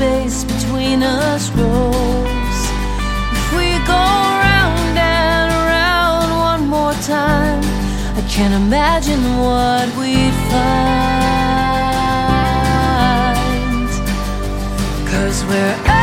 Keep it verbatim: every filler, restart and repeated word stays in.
space between us grows. If we go round and around one more time, I can't imagine what we'd find. 'Cause we're